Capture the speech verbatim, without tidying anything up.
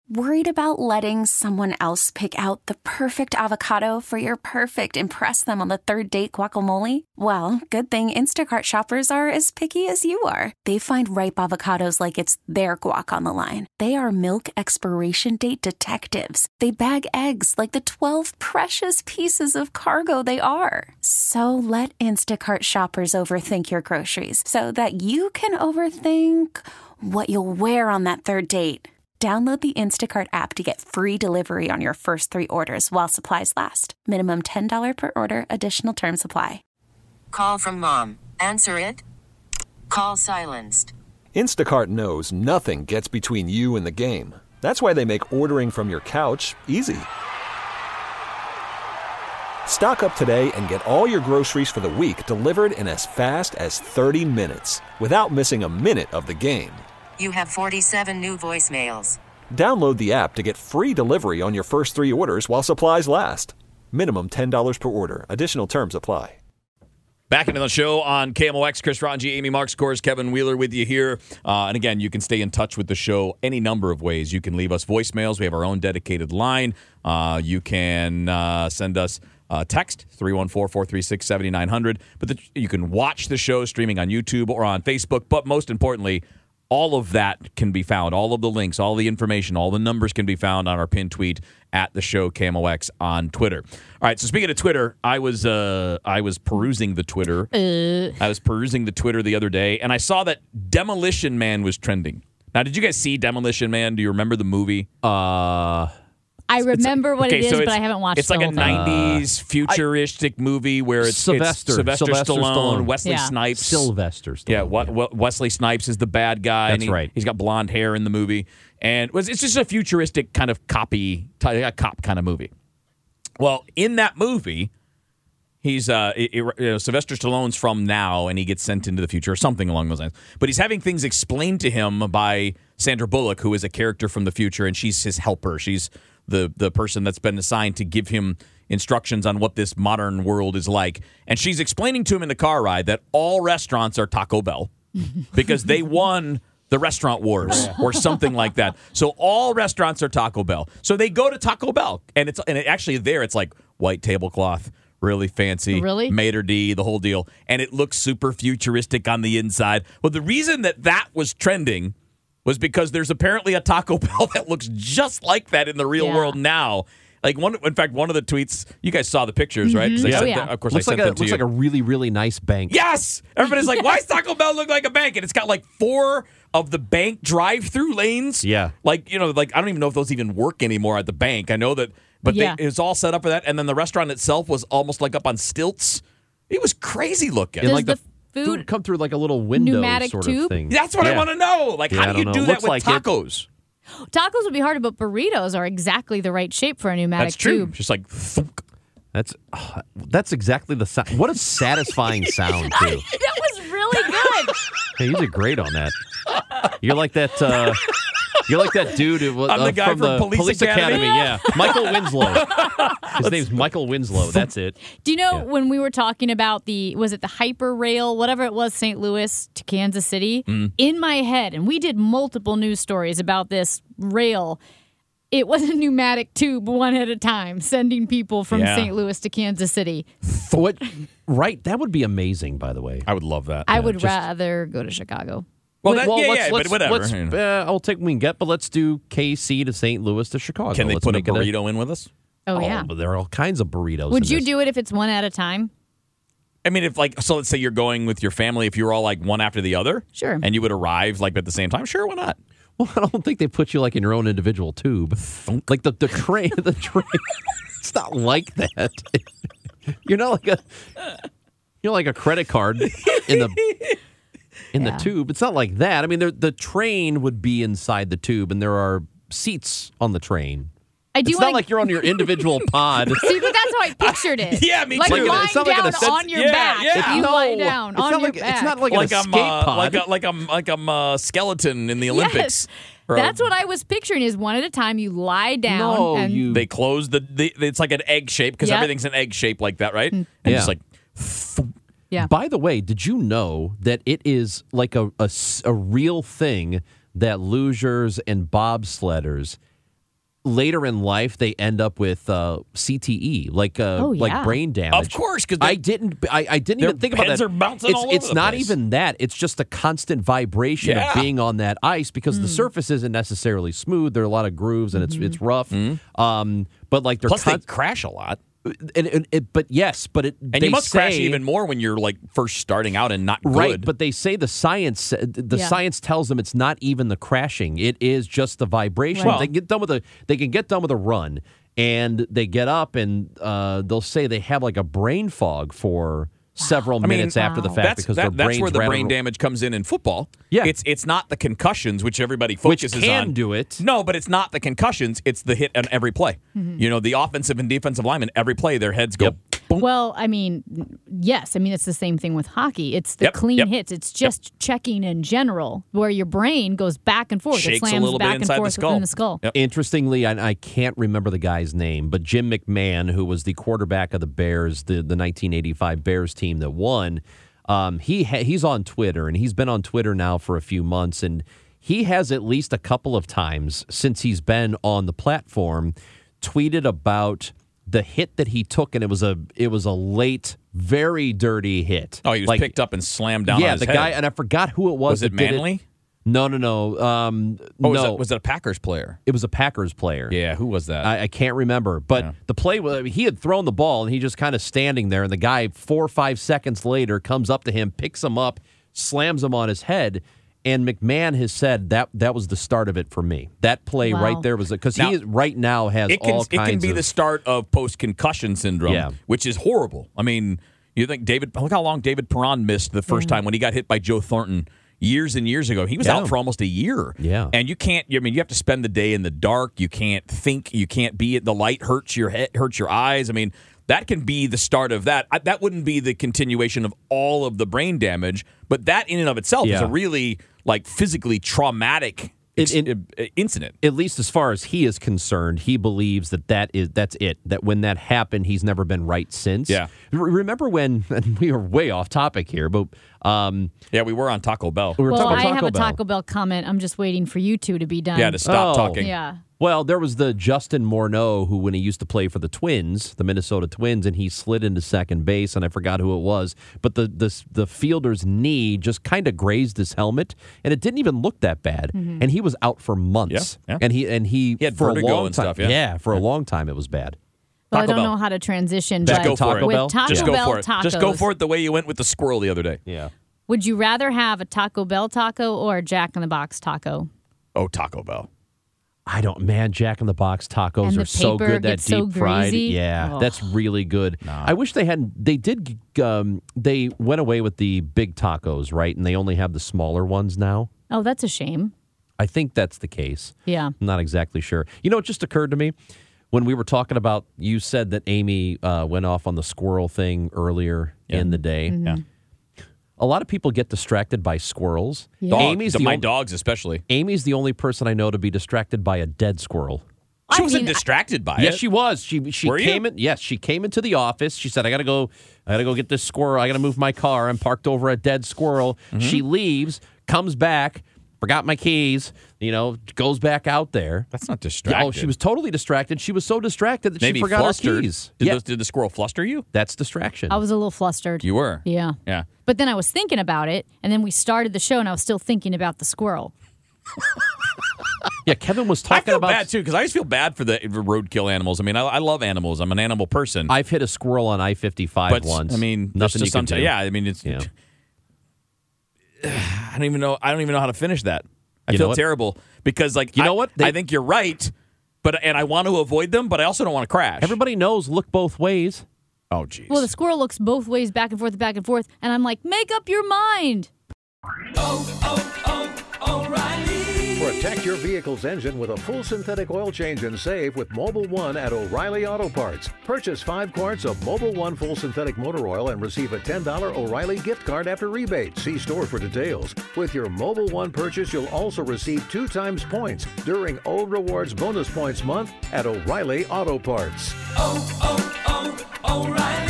Worried about letting someone else pick out the perfect avocado for your perfect impress them on the third date guacamole? Well, good thing Instacart shoppers are as picky as you are. They find ripe avocados like it's their guac on the line. They are milk expiration date detectives. They bag eggs like the twelve precious pieces of cargo they are. So let Instacart shoppers overthink your groceries so that you can overthink what you'll wear on that third date. Download the Instacart app to get free delivery on your first three orders while supplies last. Minimum ten dollars per order. Additional terms apply. Call from mom. Answer it. Call silenced. Instacart knows nothing gets between you and the game. That's why they make ordering from your couch easy. Stock up today and get all your groceries for the week delivered in as fast as thirty minutes without missing a minute of the game. You have forty-seven new voicemails. Download the app to get free delivery on your first three orders while supplies last. Minimum ten dollars per order. Additional terms apply. Back into the show on K M O X. Chris Ranji, Amy Marks, Scores, Kevin Wheeler with you here. Uh, and again, you can stay in touch with the show any number of ways. You can leave us voicemails. We have our own dedicated line. Uh, you can uh, send us uh, text, three one four, four three six, seven nine zero zero. But the, you can watch the show streaming on YouTube or on Facebook. But most importantly, all of that can be found. All of the links, all the information, all the numbers can be found on our pinned tweet at the show K M O X on Twitter. All right, so speaking of Twitter, I was uh, I was perusing the Twitter. Uh. I was perusing the Twitter the other day, and I saw that Demolition Man was trending. Now, did you guys see Demolition Man? Do you remember the movie? Uh... I remember it's, what okay, it is, so but I haven't watched it. It's like a nineties futuristic uh, movie where it's Sylvester, it's Sylvester, Sylvester Stallone, Stallone, Wesley yeah. Snipes. Sylvester Stallone. Yeah, what, what, Wesley Snipes is the bad guy. That's and he, right. He's got blonde hair in the movie. And it's just a futuristic kind of copy, a cop kind of movie. Well, in that movie, he's uh, it, it, you know, Sylvester Stallone's from now, and he gets sent into the future or something along those lines. But he's having things explained to him by Sandra Bullock, who is a character from the future, and she's his helper. She's the the person that's been assigned to give him instructions on what this modern world is like. And she's explaining to him in the car ride that all restaurants are Taco Bell because they won the restaurant wars or something like that. So all restaurants are Taco Bell. So they go to Taco Bell, and it's and it actually there it's like white tablecloth, really fancy, really maitre d', the whole deal, and it looks super futuristic on the inside. Well, the reason that that was trending was because there's apparently a Taco Bell that looks just like that in the real yeah. world now. Like one, in fact, one of the tweets, you guys saw the pictures, right? Mm-hmm. Yeah. Oh, yeah. Of course, looks I sent like a, them to looks you. like a really, really nice bank. Yes! Everybody's like, why does Taco Bell look like a bank? And it's got like four of the bank drive-through lanes. Yeah. Like, you know, like I don't even know if those even work anymore at the bank. I know that, but yeah. they, it was all set up for that. And then the restaurant itself was almost like up on stilts. It was crazy looking. Does like the, the food, food come through like a little window pneumatic sort tube? of thing. That's what yeah. I want to know. Like, Yeah, how I do you don't do know. that Looks with like tacos? Tacos would be harder, but burritos are exactly the right shape for a pneumatic That's true. tube. Just like thunk. That's uh, that's exactly the sound. What a satisfying sound too. That was really good. Hey, you did great on that. You're like that. Uh, you're like that dude who, uh, I'm the guy from, from the Police Academy. Yeah, Michael Winslow. His name's Michael Winslow. That's it. Do you know Yeah. when we were talking about the, was it the Hyper Rail, whatever it was, Saint Louis to Kansas City? Mm. In my head, and we did multiple news stories about this rail, it was a pneumatic tube one at a time, sending people from Yeah. Saint Louis to Kansas City. What? Right. That would be amazing. By the way. I would love that. I would just- rather go to Chicago. Well, that, well, yeah, let's, yeah, let's, but whatever. Let's, uh, I'll take what we can get, but let's do K C to Saint Louis to Chicago. Can they let's put a make it burrito in with us? Oh, Oh, yeah. but there are all kinds of burritos. Would in you this. do it if it's one at a time? I mean, if like, so let's say you're going with your family, if you're all like one after the other, Sure. and you would arrive like at the same time, sure, why not? Well, I don't think they put you like in your own individual tube. Like the, the train, the train. It's not like that. You're not like a, you're like a credit card in the in Yeah. the tube. It's not like that. I mean, there- the train would be inside the tube, and there are seats on the train. I do It's wanna, not like you're on your individual pod. See, but that's how I pictured it. Yeah, me like too. lying It's not like down an ascent- on your Yeah, back. yeah. You No, lie down it's on not your like back. it's not like, Like an I'm, escape uh, pod. like a, like I'm, like I'm a skeleton in the Olympics. Yes. Or- That's what I was picturing is one at a time you lie down. No, and you- They close the, the, it's like an egg shape because Yep. everything's an egg shape like that, right? And Yeah. just like, Yeah. By the way, did you know that it is like a, a s- a real thing that lugers and bobsledders later in life they end up with uh, C T E, like uh, Oh, like yeah. brain damage. Of course, because I didn't. I, I didn't their even think about heads that. are bouncing it's all over it's the not place. even that. It's just a constant vibration Yeah. of being on that ice because Mm. the surface isn't necessarily smooth. There are a lot of grooves and it's it's rough. Um, but like they're plus con- they crash a lot. and, and, it, but yes, but it And they you must say, crash even more when you're like first starting out and not good. Right, but they say the science the Yeah. science tells them it's not even the crashing. It is just the vibration. Right. They can get done with a they can get done with a run and they get up and uh, they'll say they have like a brain fog for several I mean, minutes after the wow. fact that's because that, their that's brains where the rattle- brain damage comes in in football. Yeah. it's it's not the concussions which everybody Which focuses can on. do it. No, but it's not the concussions. It's the hit on every play. You know, the offensive and defensive linemen every play their heads go. Yep. Boom. Well, I mean, yes. I mean, it's the same thing with hockey. It's the Yep, clean yep, hits. It's just checking in general, where your brain goes back and forth. Shakes it slams a little bit back inside and the forth skull. within the skull. Yep. Interestingly, I, I can't remember the guy's name, but Jim McMahon, who was the quarterback of the Bears, the, the nineteen eighty-five Bears team that won, um, he ha- he's on Twitter, and he's been on Twitter now for a few months, and he has at least a couple of times since he's been on the platform tweeted about the hit that he took, and it was a it was a late, very dirty hit. Oh, he was Like, picked up and slammed down. yeah, on his the head. guy, and I forgot who it was. Was it that did Manley? No, no, no. Um, Oh, was, no, it, was it a Packers player? it was a Packers player. Yeah, who was that? I, I can't remember, but Yeah. the play was he had thrown the ball and he just kind of standing there, and the guy four or five seconds later comes up to him, picks him up, slams him on his head. And McMahon has said that that was the start of it for me. That play Wow. right there was because Now, he is, right now has it can all it kinds can be of the start of post concussion syndrome, Yeah. which is horrible. I mean, you think David? Look how long David Perron missed the first time when he got hit by Joe Thornton years and years ago. He was Yeah. out for almost a year. Yeah. and you can't. I mean, you have to spend the day in the dark. You can't think. You can't be at the light. Hurts your head. Hurts your eyes. I mean, that can be the start of that. I, that wouldn't be the continuation of all of the brain damage, but that in and of itself is Yeah. a really like physically traumatic It- ex- it- uh, incident. at least as far as he is concerned, he believes that that is that's it. That when that happened, he's never been right since. Yeah. R- remember when? And we were way off topic here, but um, Yeah, we were on Taco Bell. we were Well, talking I about have Taco a Bell. Taco Bell comment. I'm just waiting for you two to be done. Yeah, to stop Oh. talking. Yeah. Well, there was the Justin Morneau who, when he used to play for the Twins, the Minnesota Twins, and he slid into second base, and I forgot who it was, but the the, the fielder's knee just kind of grazed his helmet, and it didn't even look that bad, and he was out for months. Yeah, yeah. And he and he, He had for vertigo a long and time, stuff, yeah. for a long time it was bad. Well, I Taco don't Bell. know how to transition, Just but go for it. with Bell? Taco Just go Bell for it. tacos, Just go for it the way you went with the squirrel the other day. Yeah. would you rather have a Taco Bell taco or a Jack in the Box taco? Oh, Taco Bell. I don't, man, Jack in the Box tacos And the are so paper good. That gets so deep fried. greasy. Yeah, Oh. that's really good. I wish they hadn't, they did, um, they went away with the big tacos, right? And they only have the smaller ones now. Oh, that's a shame. I think that's the case. Yeah. I'm not exactly sure. You know, it just occurred to me when we were talking about, you said that Amy uh, went off on the squirrel thing earlier in the day. Mm-hmm. Yeah. A lot of people get distracted by squirrels. Yeah. Dog, Amy's the- the my on- dogs especially. Amy's the only person I know to be distracted by a dead squirrel. She I wasn't mean, distracted by Yes, it. she was. She she Were you? came in. Yes, she came into the office. She said, "I gotta go. I gotta go get this squirrel. I gotta move my car. I'm parked over a dead squirrel." Mm-hmm. She leaves, comes back, forgot my keys. You know, goes back out there. That's not distracted. Oh, she was totally distracted. She was so distracted that maybe she forgot flustered. her keys. Did, yeah, the, did the squirrel fluster you? that's distraction. I was a little flustered. You were. Yeah. Yeah. But then I was thinking about it, and then we started the show, and I was still thinking about the squirrel. yeah, Kevin was I talking feel about. bad too because I just feel bad for the roadkill animals. I mean, I, I love animals. I'm an animal person. I've hit a squirrel on I fifty-five but once. I mean, there's nothing you just can some- do. Yeah, I mean, it's. Yeah. I don't even know. I don't even know how to finish that. I You know feel what? terrible because, like, You know I- what? They- I think you're right, but and I want to avoid them, but I also don't want to crash. Everybody knows. Look both ways. Oh, jeez. Well, the squirrel looks both ways, back and forth, back and forth, and I'm like, make up your mind. Protect your vehicle's engine with a full synthetic oil change and save with Mobile One at O'Reilly Auto Parts. Purchase five quarts of Mobile One full synthetic motor oil and receive a ten dollars O'Reilly gift card after rebate. See store for details. With your Mobile One purchase, you'll also receive two times points during O Rewards Bonus Points Month at O'Reilly Auto Parts. oh, oh, oh, O'Reilly.